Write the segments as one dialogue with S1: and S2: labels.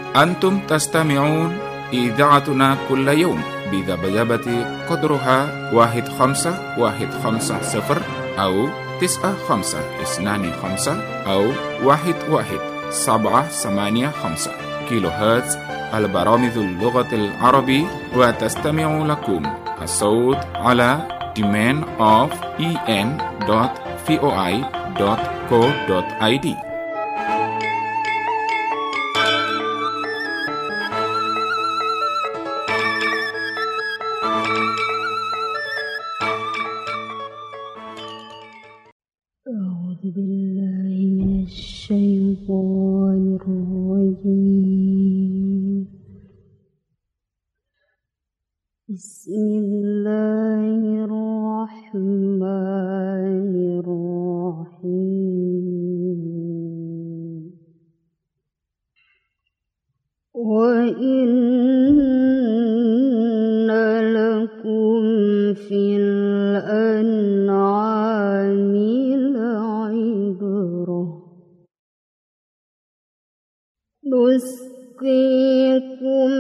S1: أنتم تستمعون إذاعتنا كل يوم بذبذبة قدرها 1510 أو 9525 أو 11785 كيلو هرتز البرامج اللغة العربية. وتستمع لكم الصوت على domain of en.voi.co.id.
S2: أعوذ بالله من الشيطان الرجيم. بسم الله الرحمن الرحيم. وإن لكم في الأنعام لعبرة نسقيكم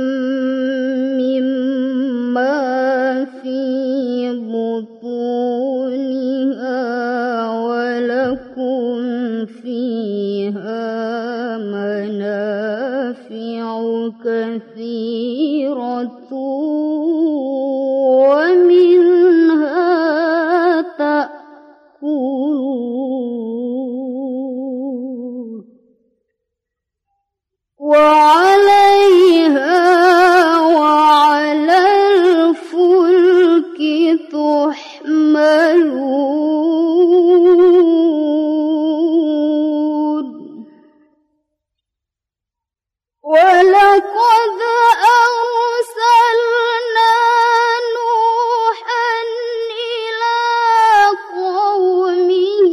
S2: مما في بطونها ولكم فيها منافع كثيرة ومنها تأكلون وعليها وعلى الفلك تحملون. ولقد أرسلنا نوحا إلى قومه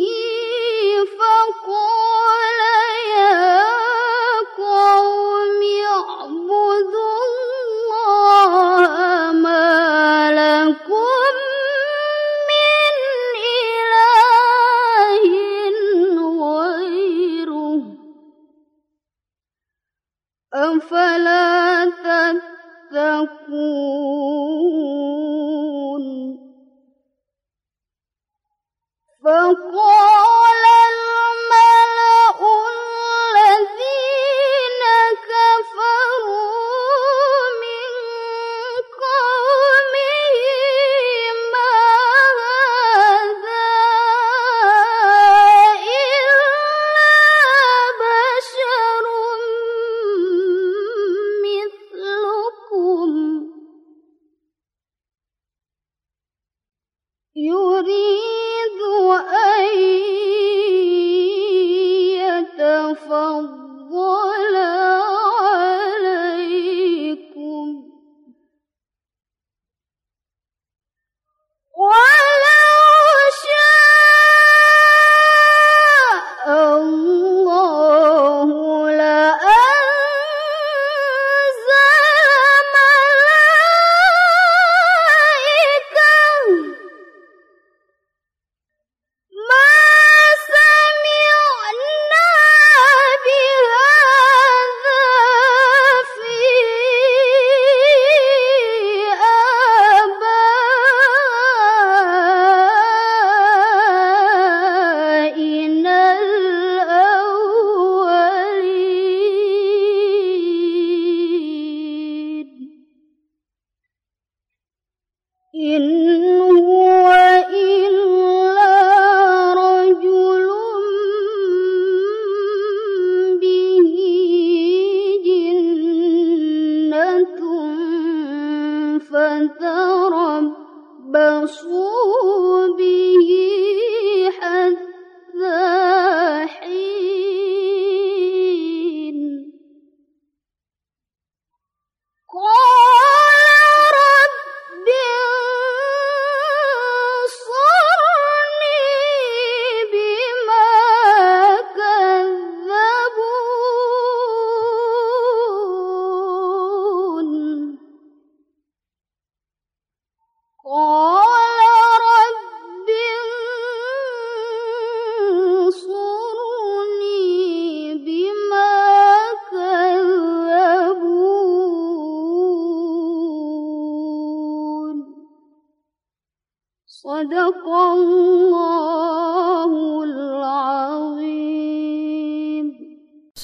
S2: فقال يا قوم اعبدوا الله ما لكم من إله غيره أفلا تتقون. فقال الملأ الذين كفروا من قومه ما هذا إلا بشر مثلكم يريد أن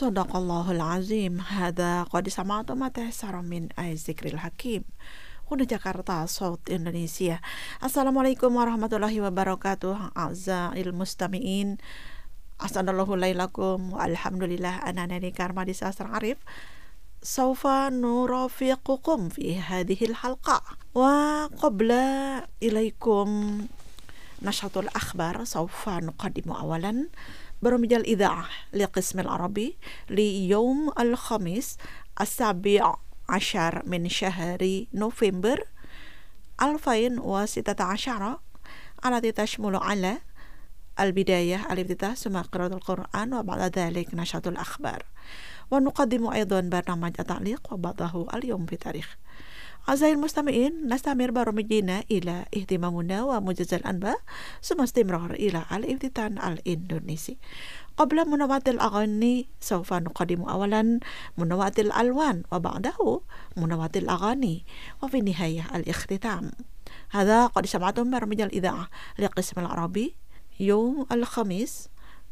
S3: Sadaqallahul azim. Hada qad sama'tu ma tayassara min zikril hakim. Huna Jakarta, Saut Indonesia. Assalamualaikum warahmatullahi wabarakatuh. A'za'il mustami'in. Asadallahu lailakum wa alhamdulillah anani karma di sastra arif. Saufa nurafiqukum fi hadhil halqa. Wa qabla ilaikum nashatul akhbar. Saufa nuqaddimu awalan برامج الإذاعة لقسم العربي ليوم الخميس 17 من شهر نوفمبر 2016 التي تشمل على البداية الافتتاح ثم قراءة القرآن وبعد ذلك نشرة الأخبار. ونقدم أيضا برنامج التعليق وبعضه اليوم في تاريخ. أعزائي المستمعين، نستمر برامجنا إلى اهتمامنا وموجز الأنباء ثم استمرار إلى الافتتان الإندونيسي. قبل منوعات الأغاني سوف نقدم أولا منوعات الألوان وبعده منوعات الأغاني وفي النهاية الاختتام. هذا قد سمعتم برامج الإذاعة لقسم العربي يوم الخميس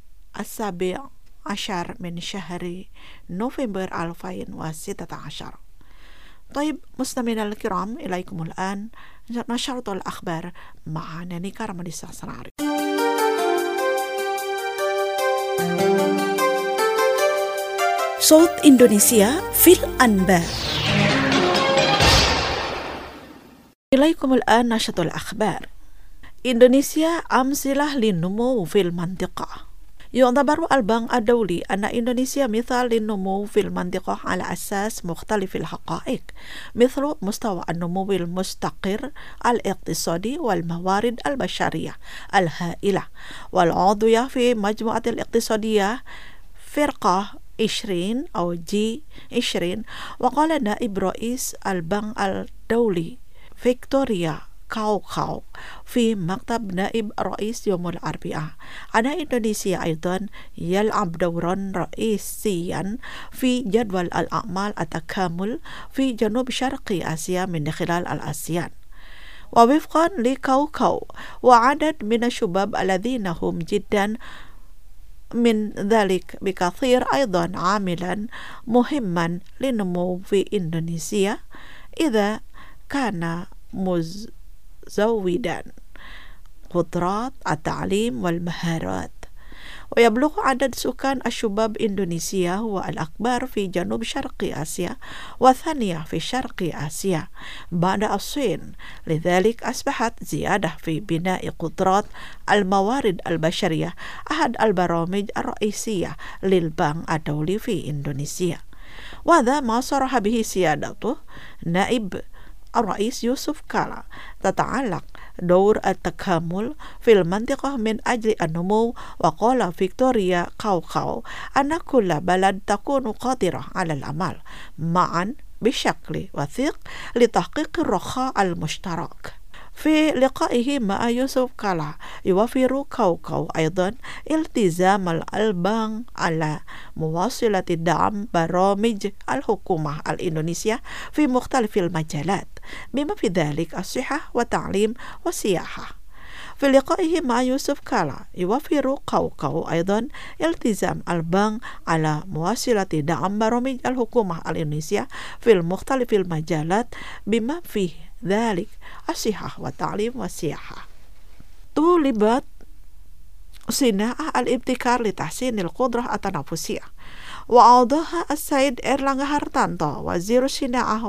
S3: 17 من شهر نوفمبر 2016. طيب مستمعينا الكرام، إليكم الآن نشرة الأخبار مع ناني كرم دي ساسراري. صوت إندونيسيا في الأنباء. إليكم الآن نشرة الأخبار. إندونيسيا أمثلة للنمو في المنطقة. يعتبر البنك الدولي أن إندونيسيا مثال للنمو في المنطقة على أساس مختلف الحقائق، مثل مستوى النمو المستقر الاقتصادي والموارد البشرية الهائلة، والعضوية في مجموعة الاقتصادية فرقة 20 أو G20. وقال نائب رئيس البنك الدولي فيكتوريا كاو في مكتب نائب رئيس يوم الأربعاء أن إندونيسيا أيضا يلعب دورا رئيسيا في جدول الأعمال التكامل في جنوب شرق آسيا من خلال الآسيان. ووفقا لكاو وعدد من الشباب الذين هم جدا من ذلك بكثير أيضا عاملا مهما للنمو في إندونيسيا إذا كان مزودا قدرات التعليم والمهارات. ويبلغ عدد سكان الشباب إندونيسيا هو الأكبر في جنوب شرق آسيا والثانية في شرق آسيا بعد الصين. لذلك أصبحت زيادة في بناء قدرات الموارد البشرية أحد البرامج الرئيسية للبنك الدولي في إندونيسيا، وهذا ما صرح به سيادته نائب الرئيس يوسف كالا تتعلق دور التكامل في المنطقة من أجل النمو. وقال فيكتوريا كاو أن كل بلد تكون قادرة على العمل معا بشكل وثيق لتحقيق الرخاء المشترك. في لقائه مع يوسف كالا يوفر كاو أيضا التزام البنك على مواصلة دعم برامج الحكومة الإندونيسية في مختلف المجالات بما في ذلك الصحة والتعليم والسياحة. في لقائه مع يوسف كالا يوفر كاو أيضا التزام البنك على مواصلة دعم برامج الحكومة الإندونيسية في مختلف المجالات بما فيه ذلك الصحة والتعليم والسياحة. طلبت صناعة الابتكار لتحسين القدرة التنافسية، وأوضح السيد إيرلانغا هارتانتو وزير الصناعة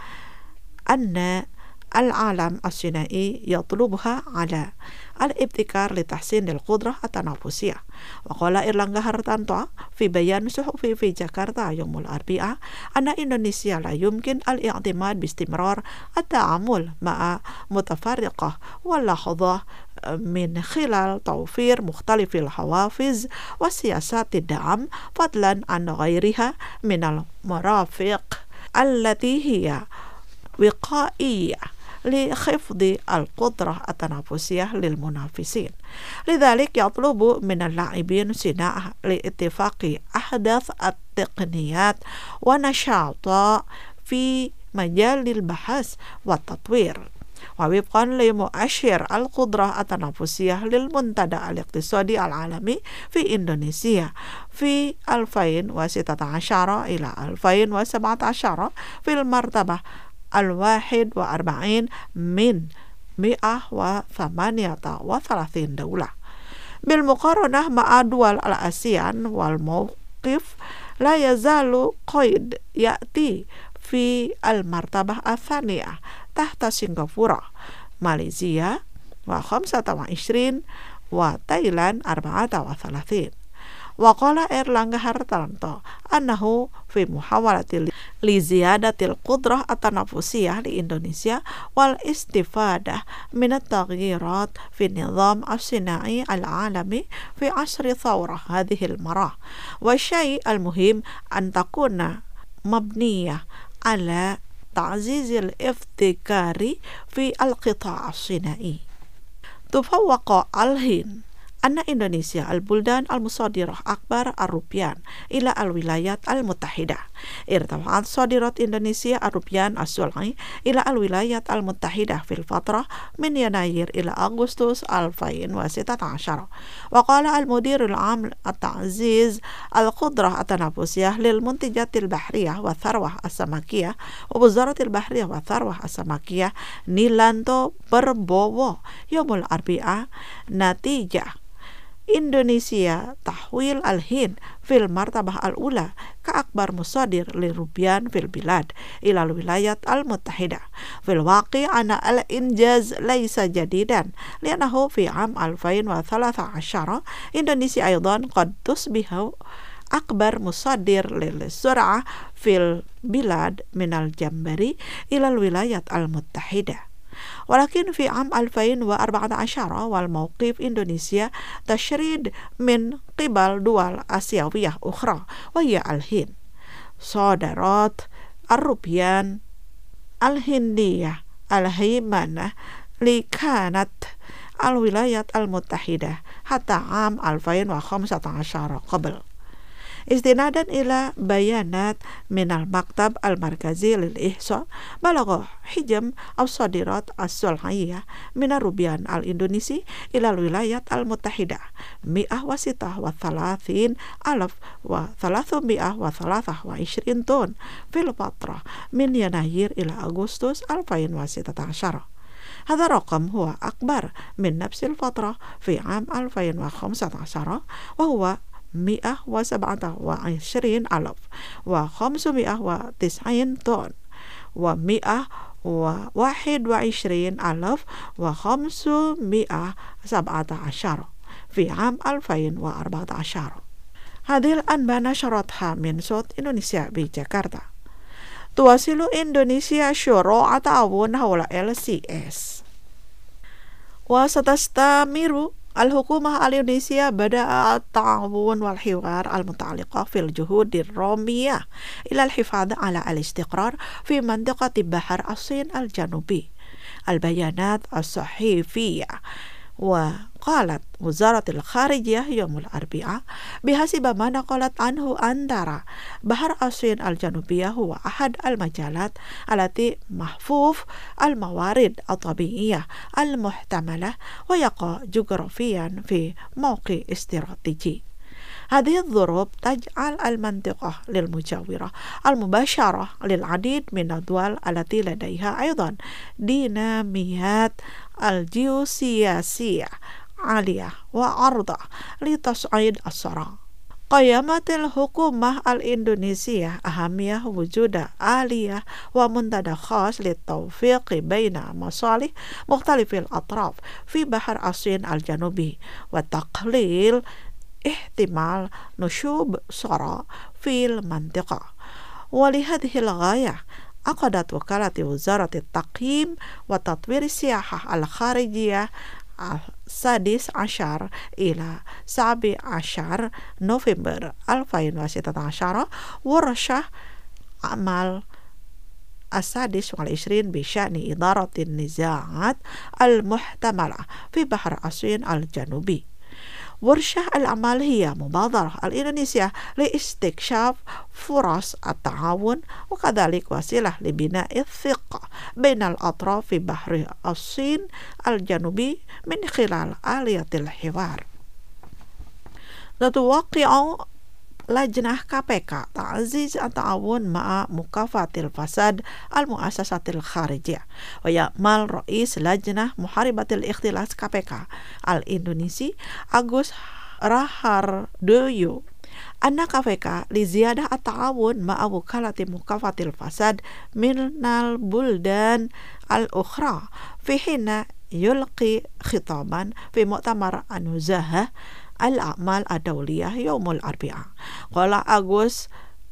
S3: وأن العالم الصناعي يطلبها على الابتكار لتحسين القدرة التنافسية. وقال إيرلانغا هارتانتو في بيان صحفي في جاكرتا يوم الأربعاء أن إندونيسيا لا يمكن الاعتماد باستمرار التعامل مع متفرقة واللحظة من خلال توفير مختلف الحوافز وسياسات الدعم فضلا عن غيرها من المرافق التي هي وقائية لخفض القدرة التنافسية للمنافسين. لذلك يطلب من اللاعبين صناعة لاتفاق أحدث التقنيات ونشاط في مجال البحث والتطوير. ووفقا لمؤشر القدرة التنافسية للمنتدى الاقتصادي العالمي في إندونيسيا في 2016 إلى 2017 في المرتبة 41 من 138 دولة. بالمقارنة مع دول الآسيان والموقف لا يزال قيد يأتي في المرتبة الثانية تحت سنغافورة، ماليزيا 25 وتايلاند 34. وقال إيرلانغا هرتانتو أنه في محاولة لزيادة القدرة التنافسية لإندونيسيا والاستفادة من التغييرات في النظام الصناعي العالمي في عصر ثورة هذه المرة، والشيء المهم أن تكون مبنية على تعزيز الابتكار في القطاع الصناعي. تفوق الهند أن إندونيسيا البلدان المصدرة أكبر الروبيان إلى الولايات المتحدة. ارتفعت صادرات إندونيسيا الروبيان السلعي إلى الولايات المتحدة في الفترة من يناير إلى أغسطس 2016. وقال المدير العام لتعزيز القدرة التنافسية للمنتجات البحرية والثروة السمكية ووزارة البحرية والثروة السمكية نيلانتو بربوو يوم الأربعاء نتيجة إندونيسيا تحويل الهند في المرتبة الأولى كأكبر مصدر للروبيان في البلاد إلى الولايات المتحدة. في الواقع أن الإنجاز ليس جديدا، لأنه في عام 2013 إندونيسيا أيضا قد تصبح أكبر مصدر للزراعة في البلاد من الجمبري إلى الولايات المتحدة. ولكن في عام 2014 والموقف إندونيسيا تشريد من قبل دول آسيوية أخرى وهي الهند. صادرات الروبيان الهندية الهيمنة كانت الولايات المتحدة حتى عام 2015 قبل. استنادا إلى بيانات من المكتب المركزي للإحصاء، بلغ حجم الصادرات السلعية من الروبيان الإندونيسي إلى الولايات المتحدة 136,323 طن في الفترة من يناير إلى أغسطس 2016. هذا الرقم هو أكبر من نفس الفترة في عام 2015 وهو 127,590 طن و121,517 في عام 2014. هذه الأنباء نشرتها من صوت إندونيسيا بجاكرتا. تواصل إندونيسيا شروع تعاون حول LCS. وستستمر الحكومة الإندونيسية بدأ التعاون والحوار المتعلقة في الجهود الرامية إلى الحفاظ على الاستقرار في منطقة بحر الصين الجنوبي. البيانات الصحيفية وقالت وزارة الخارجية يوم الأربعاء بحسب ما نقلت عنه أندرا بحر الصين الجنوبية هو أحد المجالات التي محفوف الموارد الطبيعية المحتملة ويقع جغرافيا في موقع استراتيجي. هذه الظروف تجعل المنطقة للمجاورة المباشرة للعديد من الدول التي لديها أيضا ديناميات الجيوسياسية عالية وعرضة لتصعيد الصراع. قيمت الحكومة الإندونيسية أهمية وجود آلية ومنتدى خاص للتوفيق بين مصالح مختلف الأطراف في بحر الصين الجنوبي وتقليل احتمال نشوب صراع في المنطقة. ولهذه الغاية عقدت وكالة وزارة التقييم وتطوير السياحة الخارجية 16 إلى 17 نوفمبر 2016 ورشة عمل 26 بشأن إدارة النزاعات المحتملة في بحر الصين الجنوبي. ورشة الأعمال هي مبادرة الإندونيسية لاستكشاف فرص التعاون وكذلك وسيلة لبناء الثقة بين الأطراف في بحر الصين الجنوبي من خلال آلية الحوار. تتوقع لجنة KPK تعزيز التعاون مع مكافحة الفساد المؤسسة الخارجية. ويأمل رئيس لجنة محاربة الاختلاس KPK الإندونيسي أغوس راهاردويو أن KPK لزيادة التعاون مع وكالة مكافحة الفساد من البلدان الأخرى في حين يلقي خطابا في مؤتمر النزهة الأعمال الدولية يوم الأربعاء. قال أغوس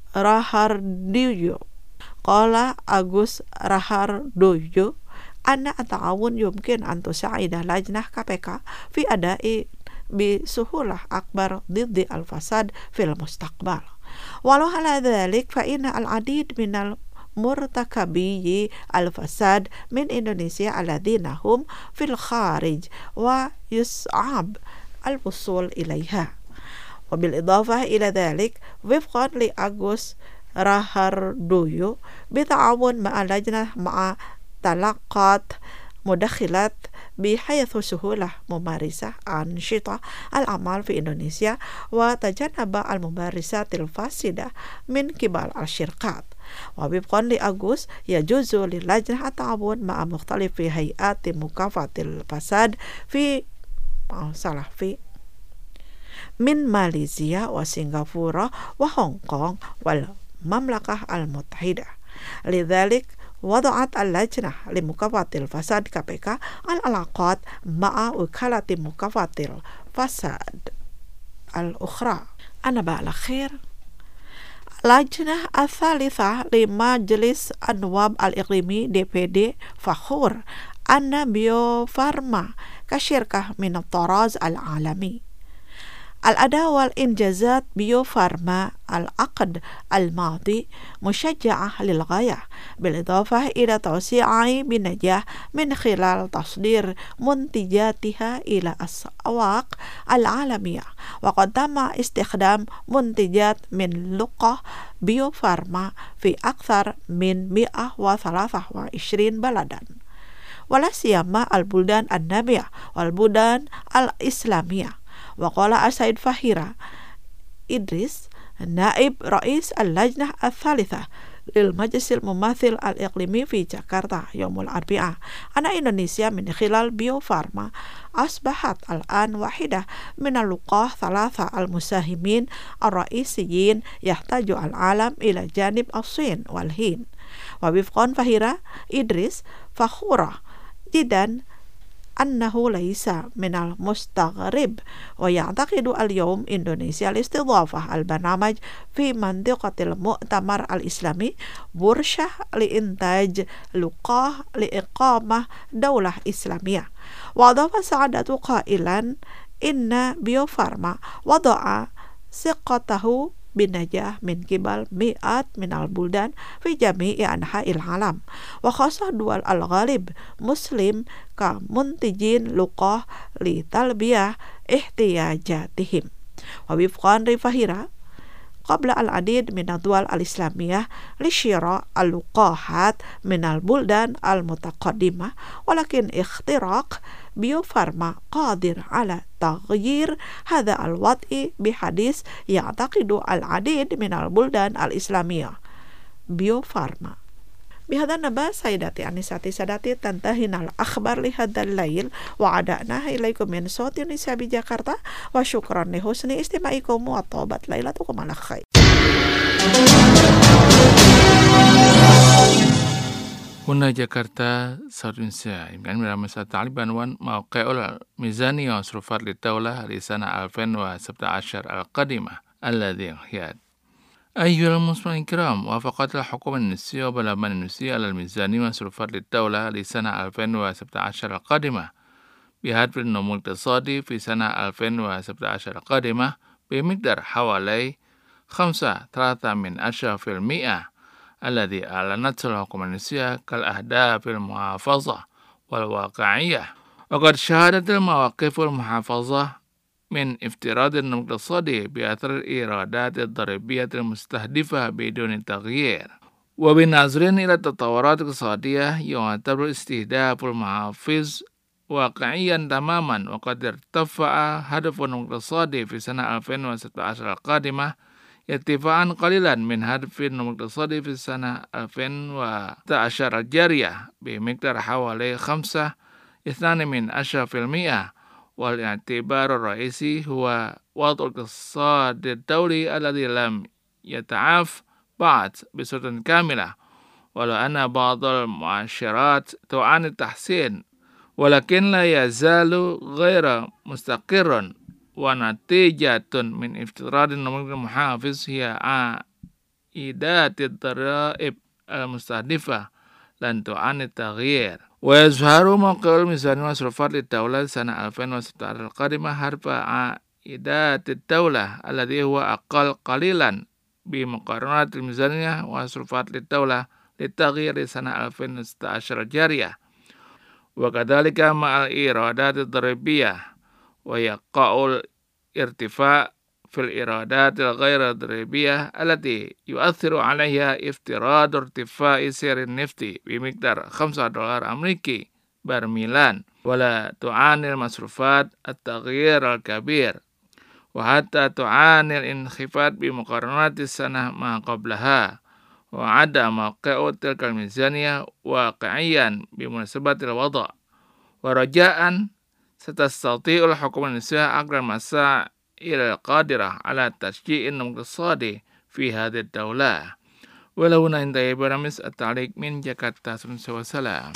S3: راهاردويو أن التعاون يمكن أن تساعد لجنة KPK في أداء بسهولة أكبر ضد الفساد في المستقبل. ولو على ذلك فإن العديد من مرتكبي الفساد من إندونيسيا الذين هم في الخارج ويصعب الوصول إليها. وبالإضافة إلى ذلك وفقا لأغوس راهاردويو بتعاون مع لجنة مع تلقت مدخلات بحيث سهولة ممارسة أنشطة الأعمال في إندونيسيا وتجنب الممارسات الفاسدة من قبل الشركات. ووفقا لأغوس يجوز للجنة التعاون مع مختلف هيئات مكافحة الفساد من ماليزيا وسنغافورة وهونغ كونغ والمملكة المتحدة. لذلك وضعت اللجنة لمكافحة الفساد KPK العلاقات مع وكالة مكافحة الفساد الأخرى. أنا بقى الأخير لجنة الثالثة لمجلس النواب الإقليمي DPD فخور أن بيوفارما كشركة من الطراز العالمي. الأداء والإنجازات بيوفارما العقد الماضي مشجعة للغاية، بالإضافة إلى توسيعها بنجاح من خلال تصدير منتجاتها إلى الأسواق العالمية. وقد تم استخدام منتجات من لقاح بيوفارما في أكثر من 123 بلدا، ولا سيما البلدان النامية والبلدان الإسلامية. وقال السيد فهيرة إدريس نائب رئيس اللجنة الثالثة للمجلس المماثل الإقليمي في جاكرتا يوم الأربعاء أن إندونيسيا من خلال بيوفارما أصبحت الآن واحدة من اللقاح ثلاثة المساهمين الرئيسيين يحتاج العالم إلى جانب الصين والهند. ووفقا فهيرة إدريس فخورة جدا أنه ليس من المستغرب ويعتقد اليوم إندونيسيا لاستضافة البرنامج في منطقة المؤتمر الإسلامي ورشة لإنتاج لقاح لإقامة دولة إسلامية. وأضاف سعادة قائلا إن بيوفارما وضع ثقته بالنجاح من قبل مئات من البلدان في جميع أنحاء العالم وخاصة دول الغرب مسلم كمنتجين لقاح لتلبية احتياجاتهم. ووفقا لفهيرة قبل العديد من الدول الإسلامية لشراء اللقاحات من البلدان المتقدمة، ولكن اختراق بيوفارما قادر على تغيير هذا الوضع بحديث يعتقد العديد من البلدان الإسلامية بيوفارما. بهذا النبأ سيداتي أنساتي ساداتي تنتهينا الأخبار لهذا الليل وعدناها إليكم من صوت يونسيا بجاكرتا وشكرا لحسن استماعكم وطابت ليلتكم على خير.
S1: هنا جاكرتا صوت يونسيا يمكن من مساء تعليم بعنوان موقع الميزانية ومصروفات للدولة لسنة 2017 القادمة الذي انهيار. أيها المستمعين الكرام، وافقت الحكومة الإندونيسية والبرلمان الإندونيسي على الميزانية ومصروفات للدولة لسنة 2017 القادمة بهدف النمو الاقتصادي في سنة 2017 القادمة بمقدار حوالي 5.3% الذي أعلنته الحكومة الإندونيسية كالأهداف المحافظة والواقعية. وقد شهدت المواقف المحافظة من افتراض اقتصادي بأثر الإيرادات الضريبية المستهدفة بدون تغيير. وبالنظر إلى التطورات الاقتصادية يعتبر استهداف المحافظ واقعيا تماما، وقد ارتفع هدف اقتصادي في سنة 2016 القادمة ارتفاعا قليلا من هدف اقتصادي في السنة 2016 الجارية بمقدار حوالي 5.2%. والاعتبار الرئيسي هو وضع الاقتصاد الدولي الذي لم يتعافى بعد بصورة كاملة، ولو أن بعض المؤشرات تعاني التحسين، ولكن لا يزال غير مستقر. ونتيجة من افتراض المحافظ هي عائدات الضرائب المستهدفة لن تعاني التغيير. ويظهر موقع الميزانية والمصروفات للدولة سنة 2016 القادمة حرف عائدات الدولة الذي هو أقل قليلا بمقارنة الميزانية والمصروفات للدولة للتغيير سنة 2016 الجارية. وكذلك مع الإيرادات الضريبية، ويقع الارتفاع في الإيرادات الغير ضريبية التي يؤثر عليها افتراض ارتفاع سعر النفط بمقدار $5 أمريكي برميلا، ولا تعاني المصروفات التغيير الكبير، وحتى تعاني الانخفاض بمقارنة السنة ما قبلها. وعد موقع تلك الميزانية واقعيا بمناسبة الوضع، ورجاء ستستطيع الحكومة الإندونيسية عقد المساعي القادرة على تشجيع الاقتصاد في هذه الدولة. ولهنا انتهي برامج التعليق من جاكرتا. والسلام.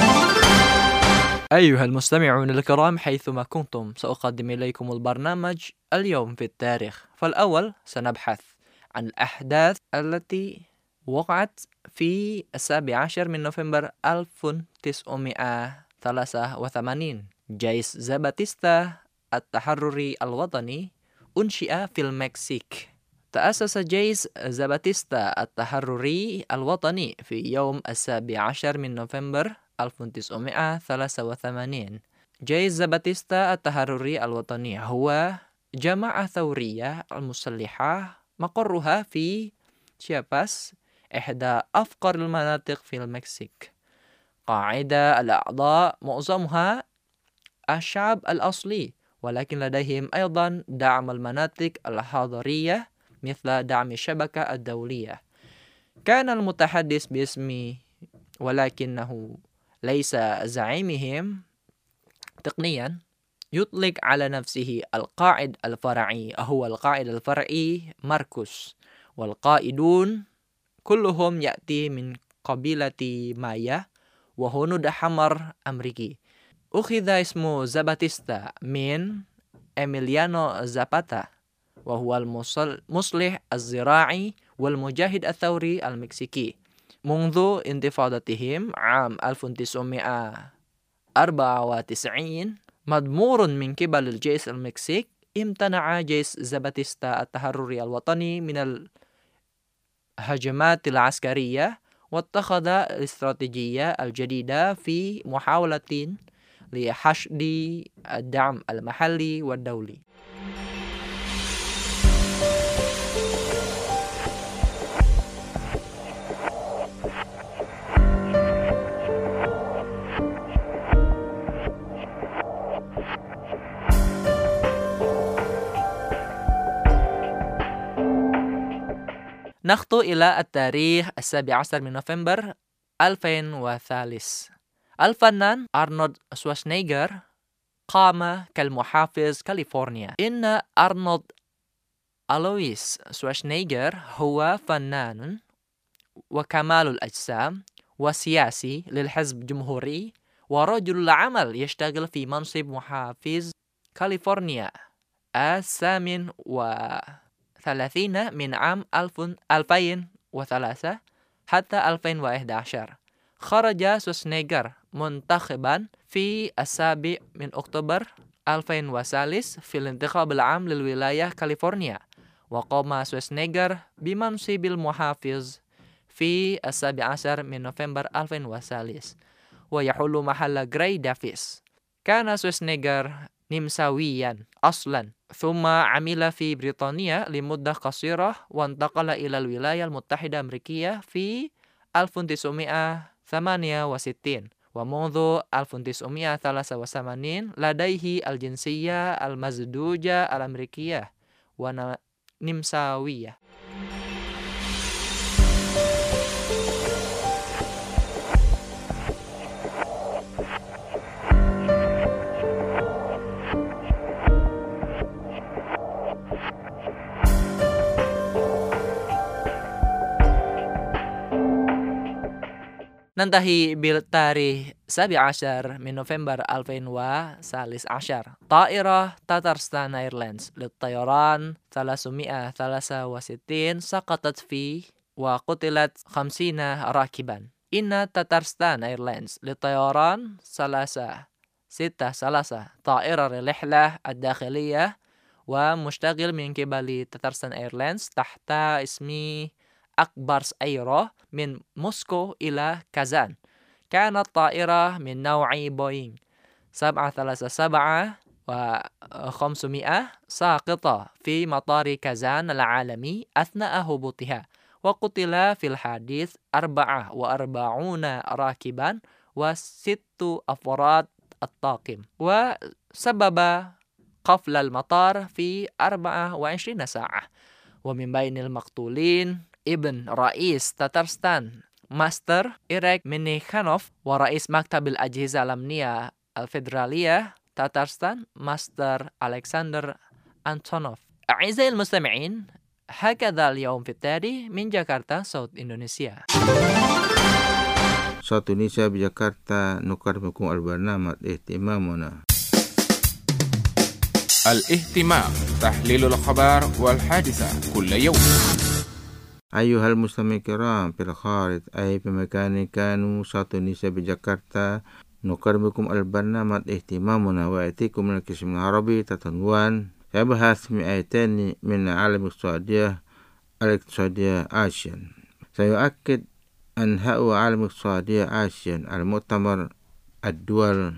S4: أيها المستمعون الكرام، حيثما كنتم سأقدم إليكم البرنامج اليوم في التاريخ. فالأول سنبحث عن الأحداث التي وقعت في 17 من نوفمبر 1983. جيش زاباتيستا التحرري الوطني أنشئ في المكسيك. تأسس جيش زاباتيستا التحرري الوطني في يوم 17 من نوفمبر 1983. جيش زاباتيستا التحرري الوطني هو جماعة ثورية المسلحة مقرها في تشياباس، إحدى أفقر المناطق في المكسيك. قاعدة الأعضاء معظمها الشعب الأصلي، ولكن لديهم أيضا دعم المناطق الحضرية مثل دعم الشبكة الدولية. كان المتحدث باسم ولكنه ليس زعيمهم تقنيا يطلق على نفسه القائد الفرعي، هو القائد الفرعي ماركوس، والقائدون كلهم يأتي من قبيلة مايا وهنود حمر أمريكي. أخذ اسم زاباتيستا من إميليانو زاباتا، وهو المصلح الزراعي والمجاهد الثوري المكسيكي. منذ انتفاضتهم عام 1994 مدمور من قبل الجيش المكسيك، امتنع جيش زاباتيستا التحرري الوطني من الهجمات العسكرية، واتخذ الاستراتيجية الجديدة في محاولة لحشد الدعم المحلي والدولي. نخطو إلى التاريخ 17 من نوفمبر 2003. الفنان أرنولد شوارزنيغر قام كالمحافظ كاليفورنيا. إن أرنولد ألويس شوارزنيغر هو فنان وكمال الأجسام وسياسي للحزب الجمهوري، ورجل العمل يشتغل في منصب محافظ كاليفورنيا 38 من عام 2003 حتى 2011. خرج شوارزنيغر منتخبا في 7 من أكتوبر 2003 في الانتخاب العام للولاية كاليفورنيا، وقام شوارزنيغر بمنصب المحافظ في 17 من نوفمبر 2003 ويحل محل غراي دافيس. كان شوارزنيغر نمساويا أصلا ثم عمل في بريطانيا لمدة قصيرة وانتقل إلى الولايات المتحدة الأمريكية في 1968 ومنذ 1983 لديه الجنسية المزدوجة الأمريكية ونمساوية. ننتهي بالتاريخ 17 من نوفمبر 2013. طائرة تاترستان ايرلاينز للطيران 363 سقطت فيه وقتلت 50 راكبا. إن تاترستان ايرلاينز للطيران 363 طائرة للرحلة الداخلية ومشتغل من قبل تاترستان ايرلاينز تحت اسم أكبرس أيرو من موسكو إلى كازان. كانت طائرة من نوع بوينغ 737 و500 ساقطة في مطار كازان العالمي أثناء هبوطها، وقتل في الحادث 44 راكبا و6 أفراد الطاقم، وسبب قفل المطار في 24 ساعة. ومن بين المقتولين ابن رئيس تاترستان ماستر إيريك مينيخانوف ورئيس مكتب الأجهزة الأمنية الفيدرالية تاترستان ماستر ألكسندر أنتونوف. أعزائي المستمعين، هكذا اليوم في التاريخ من جاكرتا صوت إندونيسيا.
S5: صوت إندونيسيا بجاكرتا نقدم لكم البرنامج اهتمامنا.
S6: الاهتمام تحليل الأخبار والحادثة كل يوم.
S5: أيها المستمعين الكرام في الخارج أي في مكان كانوا، صوت إندونيسيا بجاكرتا نقدم لكم البرنامج اهتمامنا ويأتيكم من القسم العربي تحت عنوان يبحث مئتين من عالم الاقتصادية آسيا. سيؤكد أنهاء عالم الاقتصادية آسيا المؤتمر الدول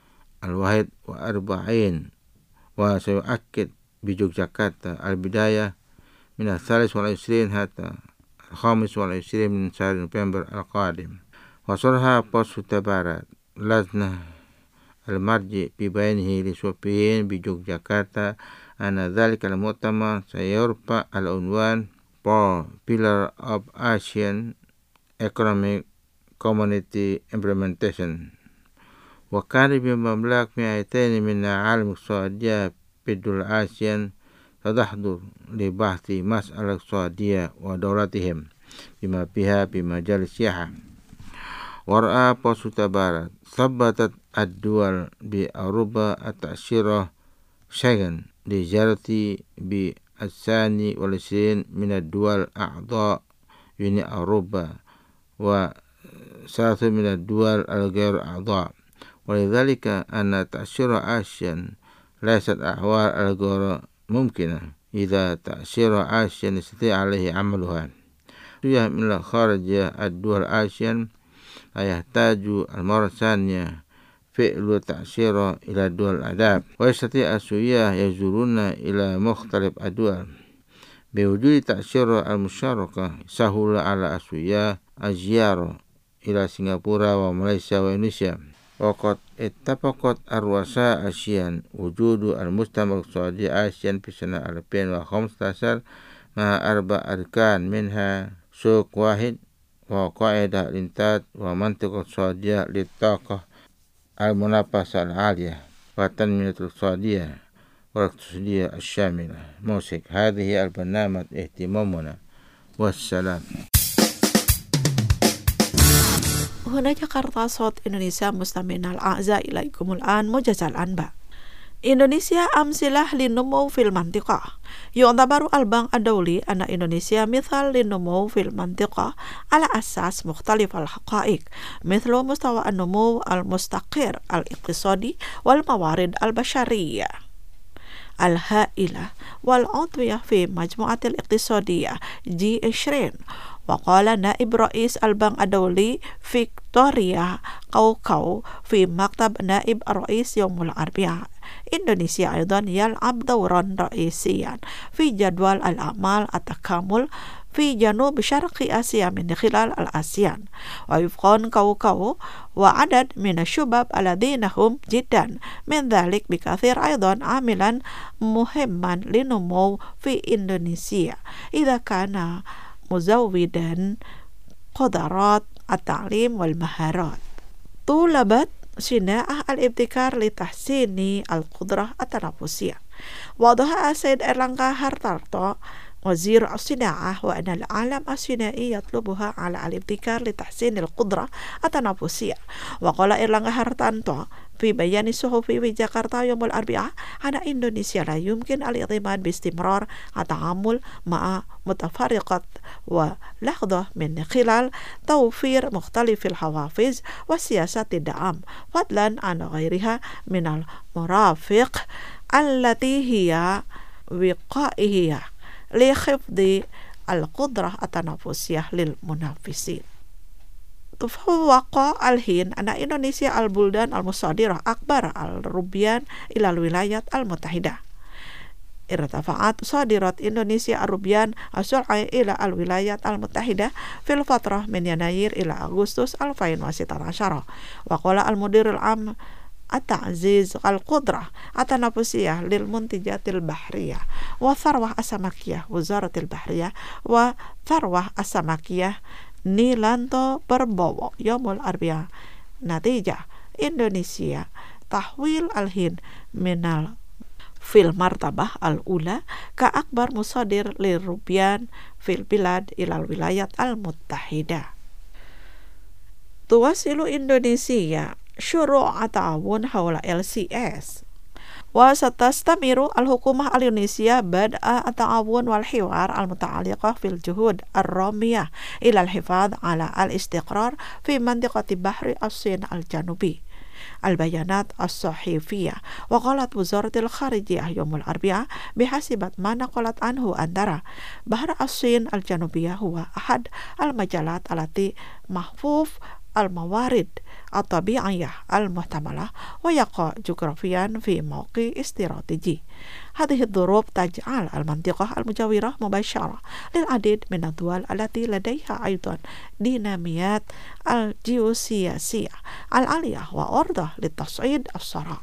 S5: 41 وسيؤكد بجوجاكرتا البداية من 23 حتى 25 من شهر نوفمبر القادم. وصلها بوست تبارات لجنة المرجع ببيانه للصحفيين بجوجاكرتا أن ذلك المؤتمر سيرفع العنوان Pillar of Asian Economic Community Implementation. وكان بمبلغ 200 من عالم الاقتصادية في الدول آسيا تحضر لبحث مسألة اقتصادية ودولتهم بما فيها بمجال السياحة. ورأى بوست تبارات ثبتت الدول بأوروبا التأشيرة شيئا لزيارة بالثاني والعشرين من الدول أعضاء يونيون أوروبا وثلاث من الدول الغير أعضاء، ولذلك أن تأشيرة آسيا ليست أحوال الغير ممكنة إذا تأشيرة آسيا يستطيع عليه عملها. من خارج الدول آسيا يحتاج المرة الثانية فعل تأشيرة إلى دول الأعداء، ويستطيع السياح يزورون إلى مختلف الدول. بوجود تأشيرة المشاركة سهل على السياح الزيارة إلى سنغافورة وماليزيا وإندونيسيا. وقد اتفقت الرؤساء آسيا وجود المجتمع الاقتصادي آسيا في سنة 2015 مع 4 أركان، منها سوق واحد وقاعدة الإنتاج ومنطقة اقتصادية للطاقة المنافسة العالية والتنمية الاقتصادية والاقتصادية الشاملة. موسيقى هذه البرنامج اهتمامنا، والسلام.
S3: هنا جاكرتا صوت إندونيسيا. مستمعينا الأعزاء، إليكم الآن موجز الأنباء. إندونيسيا أمثلة للنمو في المنطقة. يعتبر البنك الدولي أن إندونيسيا مثال للنمو في المنطقة على أساس مختلف الحقائق، مثل مستوى النمو المستقر الاقتصادي والموارد البشرية الهائلة والعضوية في مجموعة الاقتصادية G20. وقال نائب رئيس البنك الدولي فيكتوريا كوكو في مكتب نائب الرئيس يوم الأربعاء إندونيسيا أيضا يلعب دورا رئيسيا في جدول الأعمال التكامل في جنوب شرق آسيا من خلال الآسيان، ويبقون كوكو وعدد من الشباب الذين هم جدا من ذلك بكثير أيضا عاملا مهما لنمو في إندونيسيا إذا كان مزودا قدرات التعليم والمهارات. طلبت صناعة الابتكار لتحسين القدرة التنافسية. وضح السيد إرلانغا هارتارتو وزير الصناعة وأن العالم الصناعي يطلبها على الابتكار لتحسين القدرة التنافسية. وقال إرلانغا هارتارتو في بيان صحفي في جاكرتا يوم الأربعاء أن إندونيسيا لا يمكن الاعتماد باستمرار التعامل مع متفرقة ولحظة من خلال توفير مختلف الحوافز وسياسات الدعم فضلا عن غيرها من المرافق التي هي وقائية لخفض القدرة التنافسية للمنافسين. تفوق الحين أن إندونيسيا البلدان المصادرة أكبر الروبيان إلى الولايات المتحدة. ارتفعت صادرات إندونيسيا الروبيان السلعي إلى الولايات المتحدة في الفترة من يناير إلى أغسطس 2016. وقال المدير العام التعزيز القدرة التنافسية للمنتجات البحرية والثروة السمكية وزارة البحرية وثروة السمكية نيلانتو بربوو يوم الأربعاء نتيجة إندونيسيا تحويل الهند في المرتبة الأولى كأكبر مصدر للروبيان في البلاد إلى الولايات المتحدة. تواصل إندونيسيا شروع التعاون حول LCS وستستمر الحكومة الإندونيسية بدء التعاون والحوار المتعلقة في الجهود الرامية إلى الحفاظ على الاستقرار في منطقة بحر الصين الجنوبي. البيانات الصحفية. وقالت وزارة الخارجية يوم الأربعاء بحسب ما نقلت عنه أن بحر الصين الجنوبية هو أحد المجالات التي محفوف الموارد الطبيعية المحتملة ويقع جغرافيا في موقع استراتيجي. هذه الظروف تجعل المنطقة المجاورة مباشرة للعديد من الدول التي لديها أيضا ديناميات الجيوسياسية العالية وعرضة للتصعيد الصراع.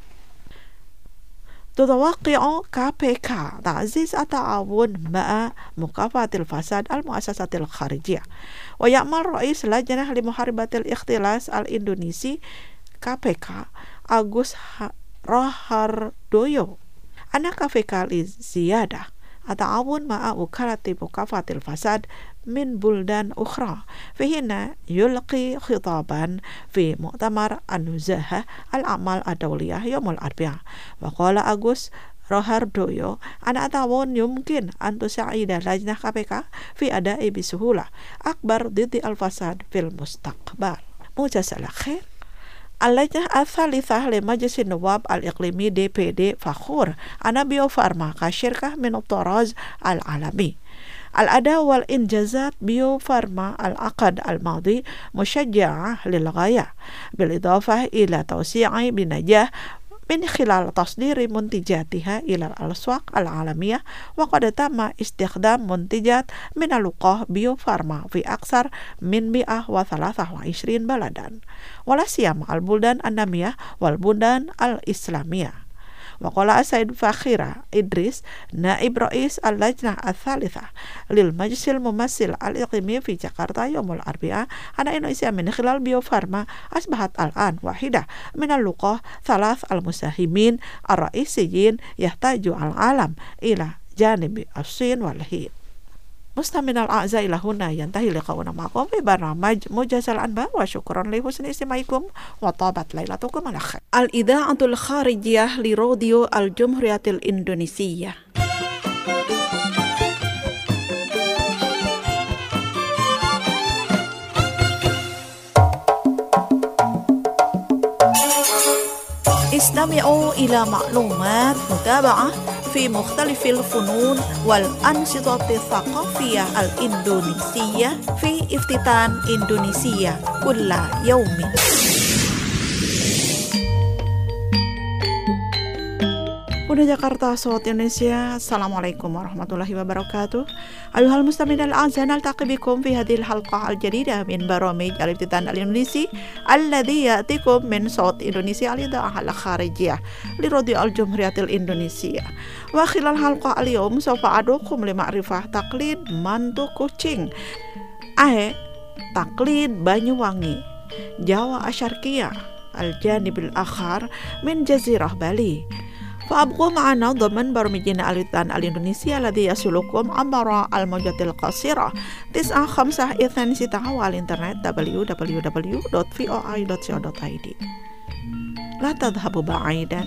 S3: تتوقع KPK تعزيز التعاون مع مكافحة الفساد المؤسسات الخارجية. ويعمل رئيس لجنة لمحاربة الاختلاس الإندونيسي KPK Agus Rahardoyo أن KPK لزيادة التعاون مع وكالة مكافحة الفساد من بلدان أخرى، فهنا يلقي خطابا في مؤتمر النزاهة الأعمال الدولية يوم الأربعاء. وقال أغوس راهاردويو أن التعاون يمكن أن تساعد لجنة KPK في أداء بسهولة أكبر ضد الفساد في المستقبل. مجزا الخير. اللجنة الثالثة لمجلس النواب الإقليمي DPD فخور أن بيوفارما كشركة من الطراز العالمي. الأداء والإنجازات بيوفارما العقد الماضي مشجعة للغاية، بالإضافة إلى توسيع بنجاح من خلال تصدير منتجاتها إلى الأسواق العالمية. وقد تم استخدام منتجات من اللقاح بيوفارما في أكثر من 123 بلدا، ولا سيما البلدان النامية والبلدان الإسلامية. وقال السيد فاخرة إدريس نائب رئيس اللجنة الثالثة للمجلس الممثل الإقليمي في جاكرتا يوم الأربعاء أن إندونيسيا من خلال بيوفارما أصبحت الآن واحدة من اللقاح 3 المساهمين الرئيسيين يحتاج العالم إلى جانب الصين والهند. مستمعينا الأعزاء، إلى هنا ينتهي لقاؤنا معكم في برنامج موجز الأنباء، وشكرا لحسن استماعكم وطابت ليلتكم على خير. الإذاعة الخارجية لراديو الجمهورية الإندونيسية. استمعوا إلى معلومات متابعة في مختلف الفنون والأنشطة الثقافية الإندونيسية في افتتان إندونيسيا كل يوم. Bunda Jakarta, Saud Indonesia, Assalamualaikum warahmatullahi wabarakatuh. Ayuhal mustami'in al-a'zan, naltaqi bikum fi hadhihi al-halqah al-jadida min baramij al-ibtidan al-Indonesi alladhi ya'tikum min Saud Indonesia al-idha'ah al-kharijiyah li radio al-Jumhuriyah al-Indonesia. Wa khilal halqah al-yawm sawfa adukum li ma'rifah taqlid mantu kucing. Taklid Banyuwangi, Jawa Asyarkiyah, al-janib al-akhar min Jazirah Bali. فأبقوا معنا ضمن برامجنا الوطن الإندونيسي الذي يصلكم عبر الموجات القصيرة 9526 على الإنترنت www.voi.co.id. لا تذهبوا بعيدا.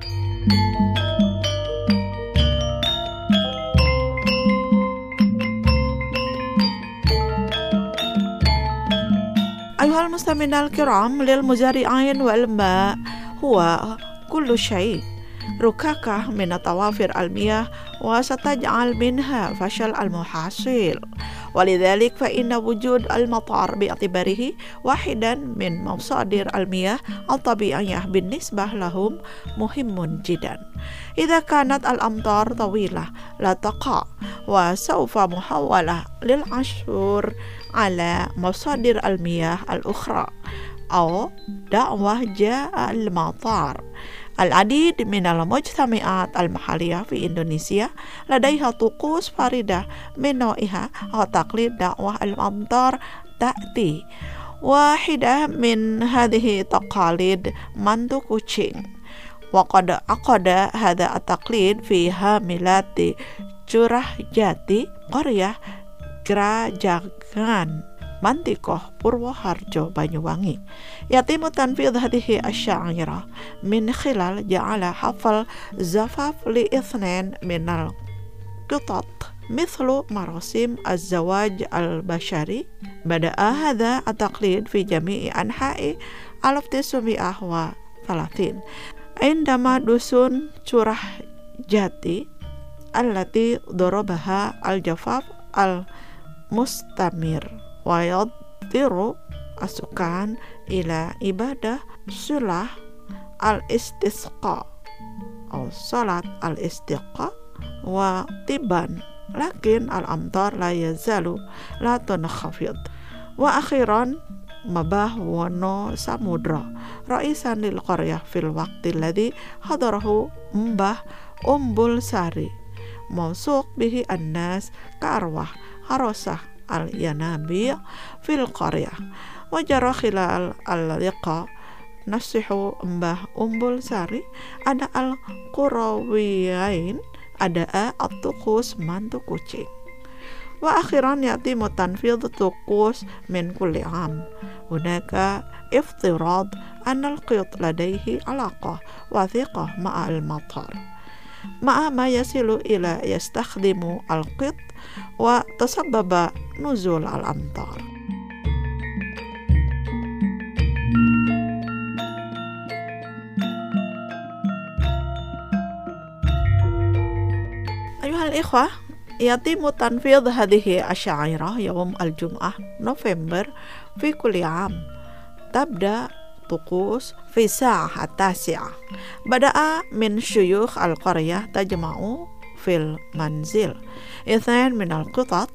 S3: أيها المستمعين الكرام، للمزارعين والماء هو كل شيء. ركاكة من توافر المياه وستجعل منها فشل المحاصيل، ولذلك فإن وجود المطر باعتباره واحدا من مصادر المياه الطبيعية بالنسبة لهم مهم جدا. إذا كانت الأمطار طويلة لا تقع، وسوف محاولة للعثور على مصادر المياه الأخرى أو دعوة جاء المطار. العديد من المجتمعات المحلية في إندونيسيا لديها طقوس فريدة من نوعها وتقليد دعوة الأمطار تأتي. واحدة من هذه التقاليد منtu kucing، وقد عقد هذا التقليد في هاملات Curah Jati قرية Grajagan Mantikoh Purwoharjo Banyuwangi. يتم تنفيذ هذه الشعيرة من خلال جعل حفل زفاف لاثنين من القطط مثل مراسم الزواج البشري. بدأ هذا التقليد في جميع أنحاء 1930 عندما دسون Curah Jati التي ضربها الجفاف المستمر ويضطر السكان إلى عبادة صلاة الاستسقاء أو صلاة الاستسقاء وطبا، لكن الأمطار لا يزال لا تنخفض. وأخيرا مباه ونو سامودرا رئيسا للقرية في الوقت الذي حضره مباه أمبل ساري موثوق به الناس كأرواح حراسة الينابيع في القرية. وجرى خلال اللقاء نصح Mbah Umbul Sari ada al-Qurawiyain ada at-tuqus mantu kucing. وأخيرا يتم تنفيذ طقوس من كل عام. هناك افتراض أن القط لديه علاقة وثيقة مع المطر، مع ما يصل إلى يستخدم القط وتسبب نزول الأمطار. أيها الإخوة، يتم تنفيذ هذه الشعيرة يوم الجمعة نوفمبر في كل عام. تبدأ طقوس في الساعة 9. بدأ من شيوخ القرية تجمع في المنزل 2 من القطط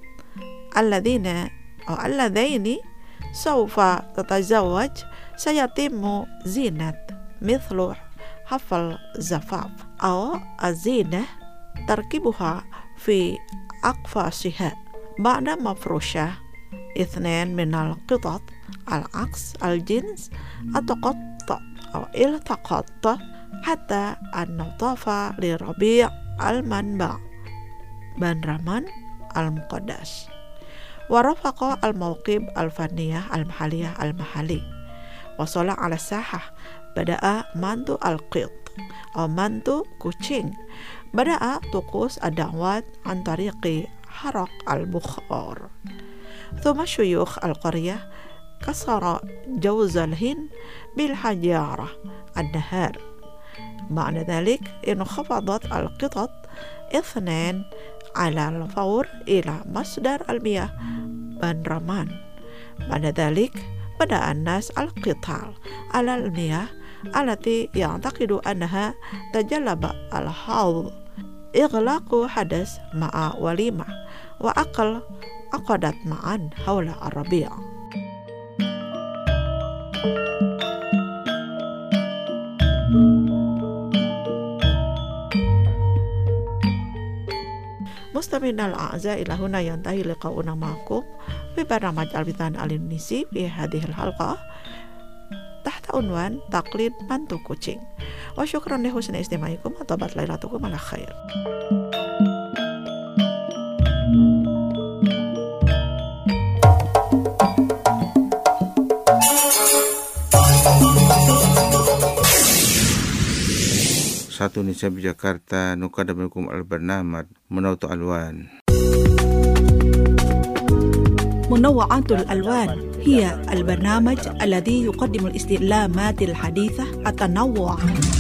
S3: اللذين سوف تتزوج. سيتم زينة مثل حفل زفاف أو الزينة تركيبها في أقفاصها بعد مفروشة. 2 من القطط العكس الجنس أتقطع أو التقط حتى أن نطاف لربيع المنبع بنرمان المقدس، ورافق الموكب الفنية المحلي. وصل على الساحة. بدأ منtu القط أو منtu kucing. بدأ طقوس الدعوات عن طريق حرق البخار. ثم شيوخ القرية كسر جوز الهند بالحجارة النهار. بعد ذلك انخفضت القطط 2 على الفور إلى مصدر المياه بنرمان. بعد ذلك بدأ الناس القتال على المياه التي يعتقد أنها تجلب الحظ إغلاق حدث مع وليمة وأقل عقدت معا حول الربيع. مستمعينا الأعزاء، إلى هنا ينتهي لقاؤنا معكم في برنامج البستان الإندونيسي في هذه الحلقة تحت عنوان تقليد mantu kucing. وشكرا لحسن استماعكم وطابت ليلتكم على خير.
S5: Satu Nisab Jakarta Nukadamukum Al-Barnamaj Munawwa'at Alwan.
S3: منوعات الألوان هي البرنامج الذي يقدم الاستعلامات الحديثة التنوع.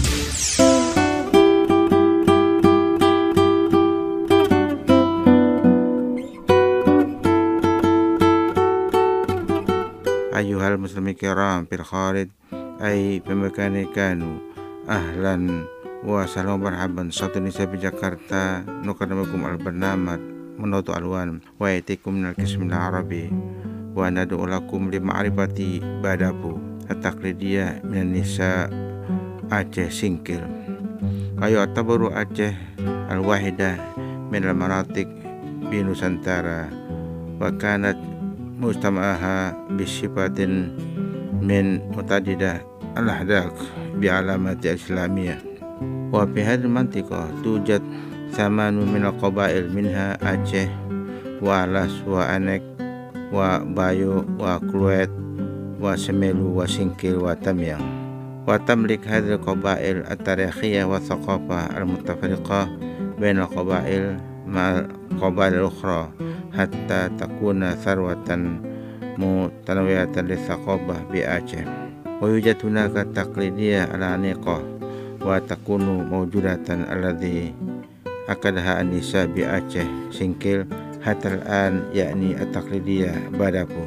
S5: Ayuhal muslimin kiram fil kharij ay pemakani kanu ahlan wa salam marhaban. Satu Nisab Jakarta Nukadamukum Al-Barnamaj Munawwa'at Alwan wa yatikum minal qismil arabi wa nad'u lakum li ma'rifati badabu at-taqlidiyah minan nisa Aceh Singkil. Ayo atabaru Aceh al-wahidah min al-manatik bi Nusantara wa kanat mustama'aha bisifatin min mutadidah al-ahdak bi alamati islamiyah wa fi hadhihi al-mantiqah tujad samanu min al-qabail minha Aceh wa Alas wa Anek wa Bayo wa Kluet wa Semelu wa Singkil wa Tamyang wa tamlik hadhihi al-qabail at-tarikhiyah wa thaqafah al-mutafariqah bain al-qabail ma al-qabail al-ukhra hatta takuna tharwatan mutanawiyatan li-thaqafah bi Aceh wa yujad hunaka taqlidiyah al-aniqah wa takunu mawjudatan alladhi akadaha an-nisa bi Aceh Singkil hatta al-an yakni at-taqlidiyah badapu.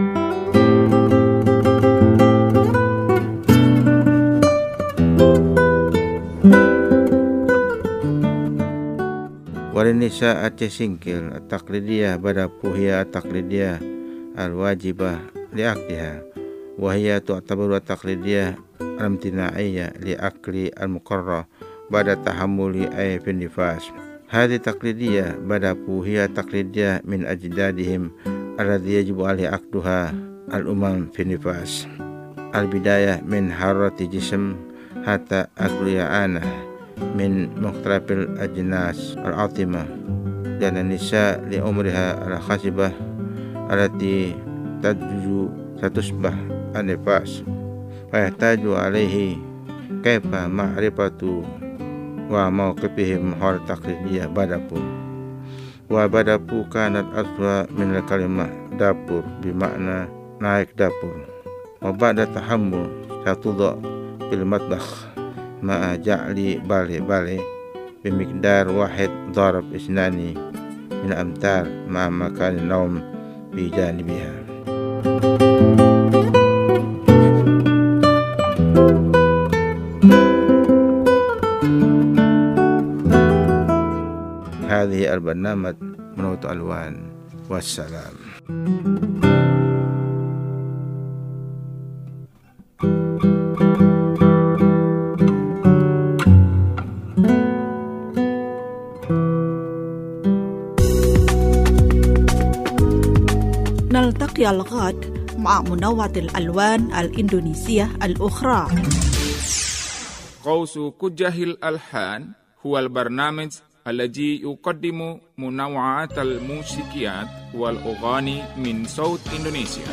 S5: Walinisa Aceh Singkil at-taqlidiyah badapu hiya at-taqlidiyah al-wajibah li'aqdiha wa hiya tu'tabaru at-taqlidiyah al-imtina'iyyah li'aqli al-muqarrah pada tahammuli ayfin nifas. Hadhi taqlidiyah badapu hiya taqlidiyah min ajdadihim alladhi yajibu alaihi aqduha al-umam fi nifas. Al-bidayah min harrati jism hatta agliya'anah min mukhtarafil ajnas al-atimah dan nisa li umriha al-khasibah allati tadju satusbah an-nifas fa yahtaju alaihi kaifa ma'rifatu wa mawqifihim hal taqlidiyah badapu wa badapu kanat aswa min al-kalimah dapur bimakna naik dapur wa ba'da tahammul satudha fil matbakh ma'a ja'li bali bimiqdar wahid darab isnani min amtar ma'a makan naum bi janibiha. هذه البرنامج منوعات الألوان والسلام.
S3: نلتقي الغد مع منوعات الألوان الإندونيسية الأخرى.
S6: قوس كجه الألحان هو البرنامج الذي يقدم منوعات الموسيقيات والأغاني من صوت إندونيسيا.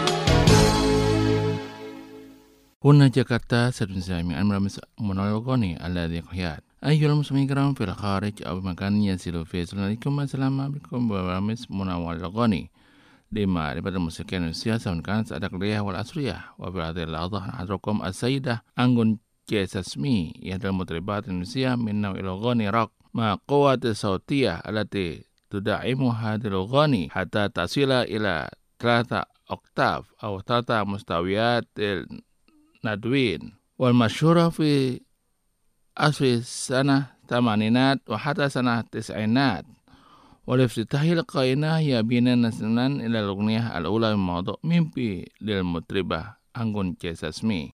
S1: هنا جاكرتا سرنسامي المرامس منوعات الذي قياد أيها المسلمين الكرام في الخارج أو مكان ينزل فيه عليكم السلام عليكم برامج منوعات الأغاني لمعرفة الموسيقى الإندونيسية سواء كانت الأدقية والعصرية. وفي هذه اللحظة نحضركم السيدة أنغون جيساسمي إحدى المطربات الإندونيسية من نوع الأغاني روك مع قوة صوتية التي تدعم هذه الأغاني حتى تصل إلى 3 أوكتاف أو 3 مستويات الندوين wal masyhura fi asfi sanah tamaninat wa hatta sanah tis'inat wal iftitahil qainah ya bina naslan ila al-aghniyah al-ula min mawdu' mimpi lil mutribah anggun cesasmi.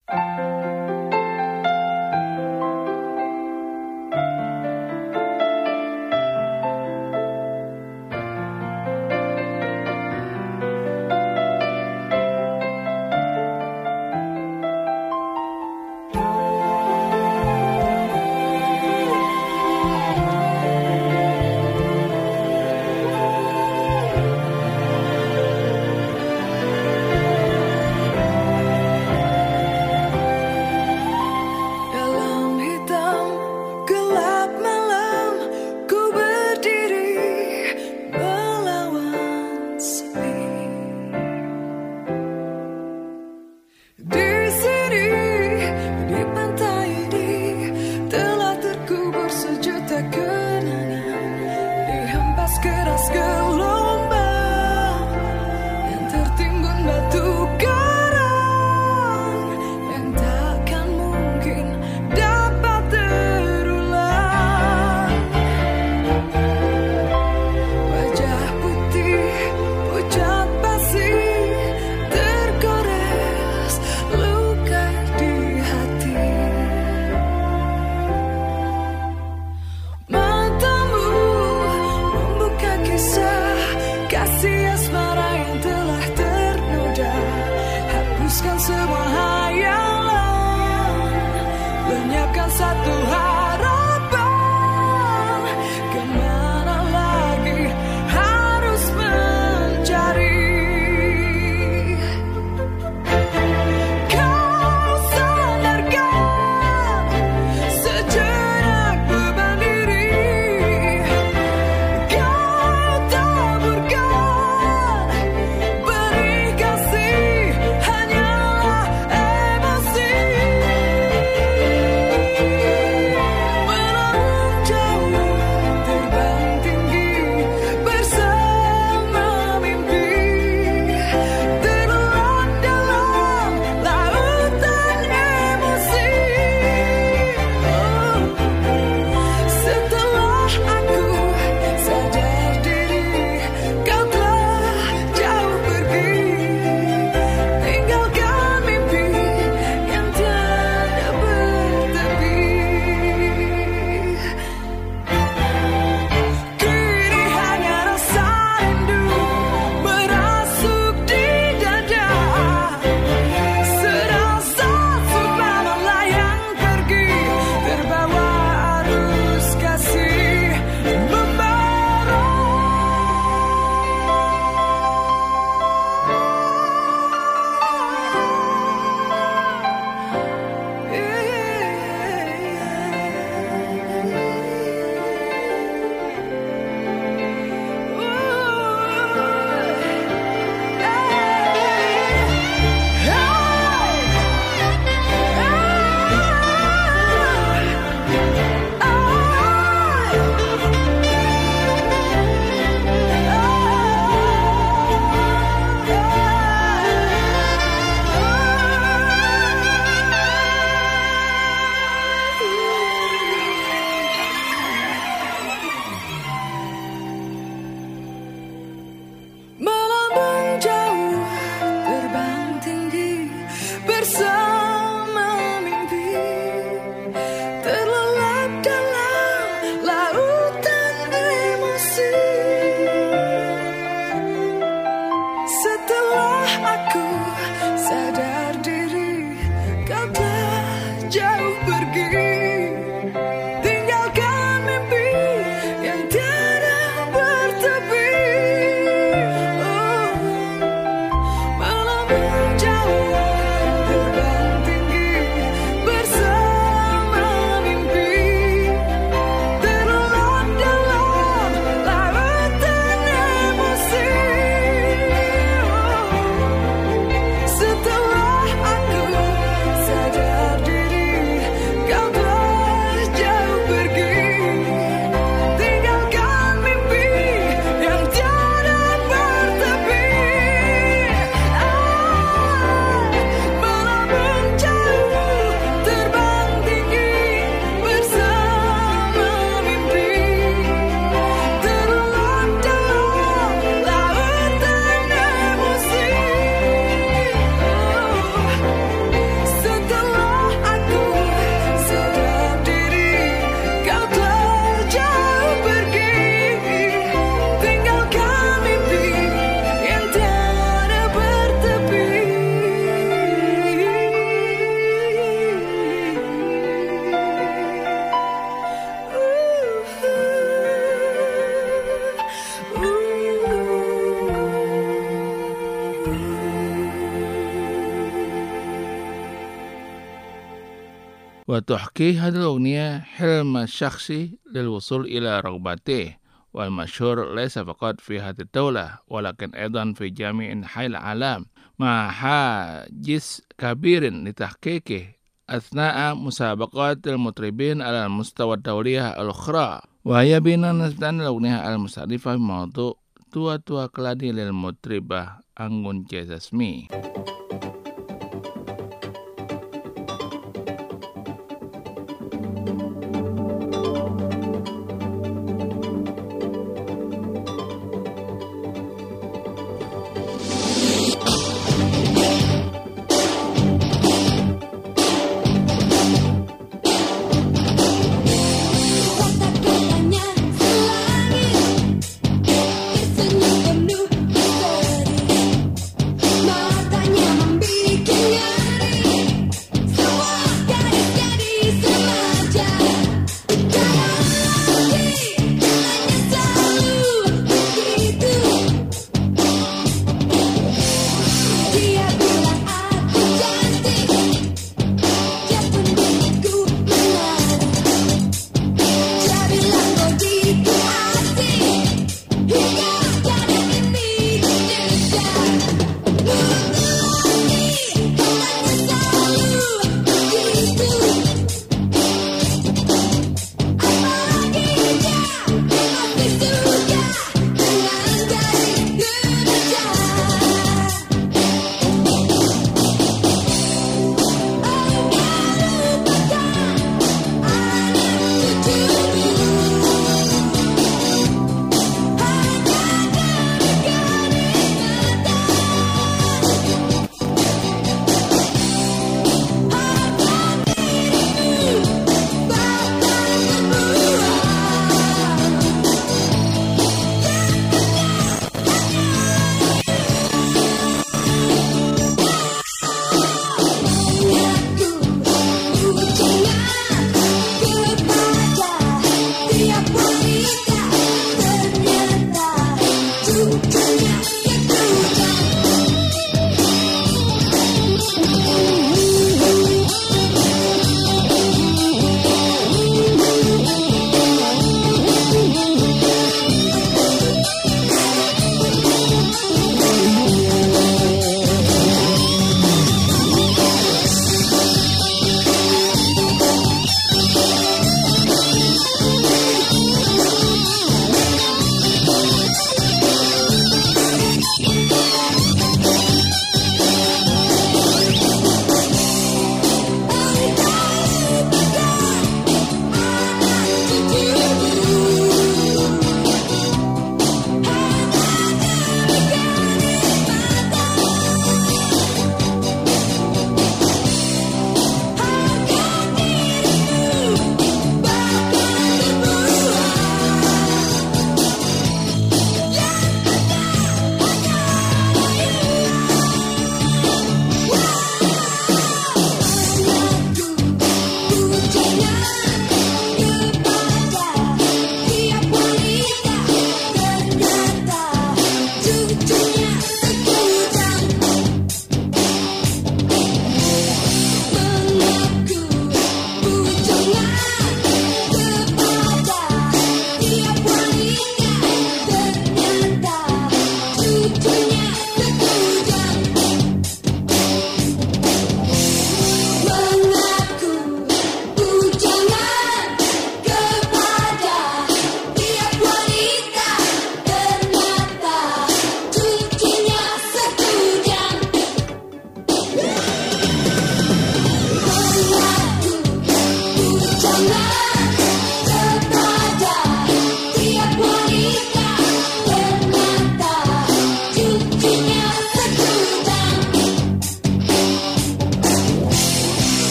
S1: وتحكي هذه الأغنية حلم الشخص للوصول إلى رغبته، والمشهور ليس فقط في هذه الدولة ولكن أيضا في جميع أنحاء العالم، مع حاجز كبير لتحقيقه أثناء مسابقات المطربين على المستوى الدولي الأخرى. وهي بنا نستعين الأغنية المستهدفة في موضوع tua-tua keladi lilmutribah Anggun C. Sasmi.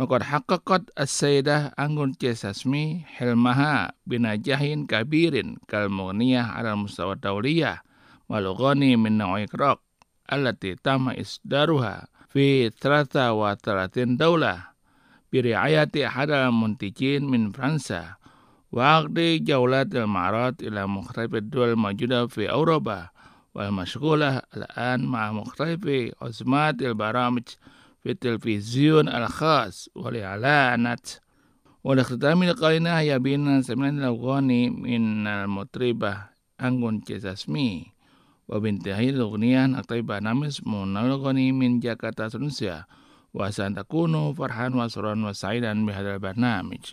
S1: Faqad haqqaqat as-sayyidah Anggun C. Sasmi hilmaha binajahin kabirin kal mughniyah ala mustawa dawliyah wal ghani min naw'i iqraq allati tama isdaruha fi 33 daulah biriayati ahadal muntijin min Fransa waqdi jawlat al-ma'rad ila mukhtalif ad-dawal mawjuda fi Eropa wal mashghulah al-an ma'a mukhtalif azmat al-baramij في التلفزيون الخاص والإعلانات. والاختتام لقائنا هيا بنا سمعنا الأغاني من المطربة أنغون C. Sasmi وبانتهاء الأغنية نقترب نمس من الأغاني من جاكرتا تونسيا وأسأل تكونوا فرحان وسرورا وسعيدا بهذا البرنامج.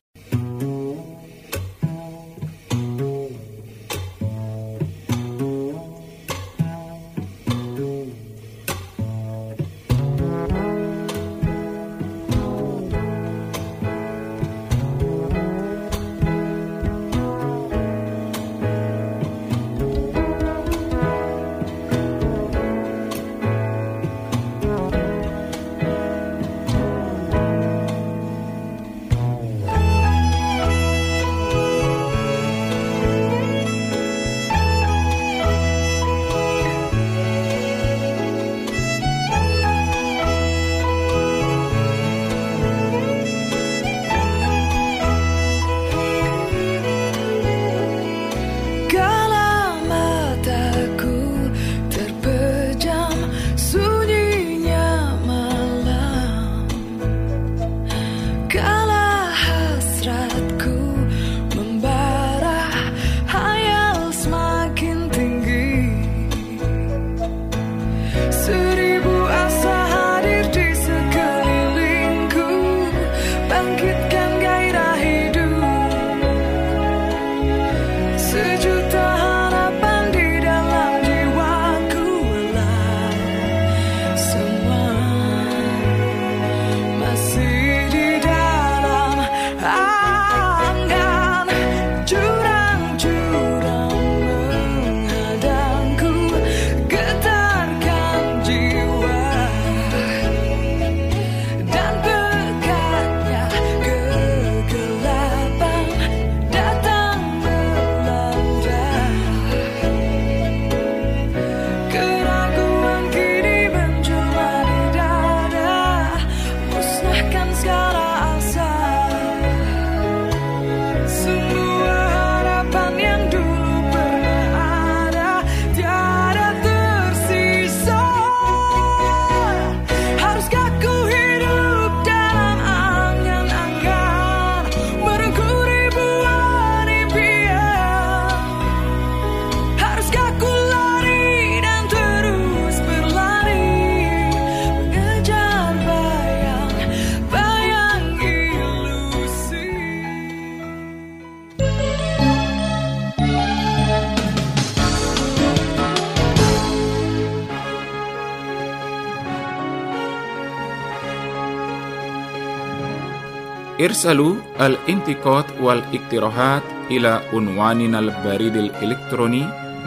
S6: ارسلوا الانتقاد والاقتراحات إلى عنواننا البريد الإلكتروني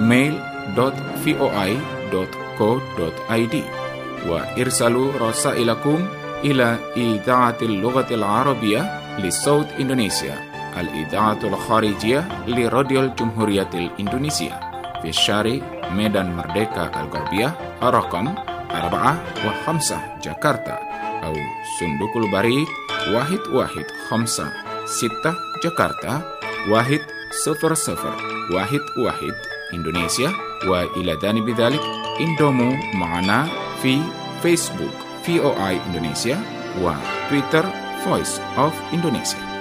S6: mail.voi.co.id وارسلوا رسائلكم إلى إذاعة اللغة العربية لصوت إندونيسيا الإذاعة الخارجية لراديو الجمهورية الإندونيسية في الشارع ميدان مردeka الغربية رقم 4 جاكرتا أو صندوق البريد 1156 جاكرتا 10011 إندونيسيا. وإلى جانب ذلك انضموا معنا في فيسبوك VOA إندونيسيا وتويتر Voice of Indonesia.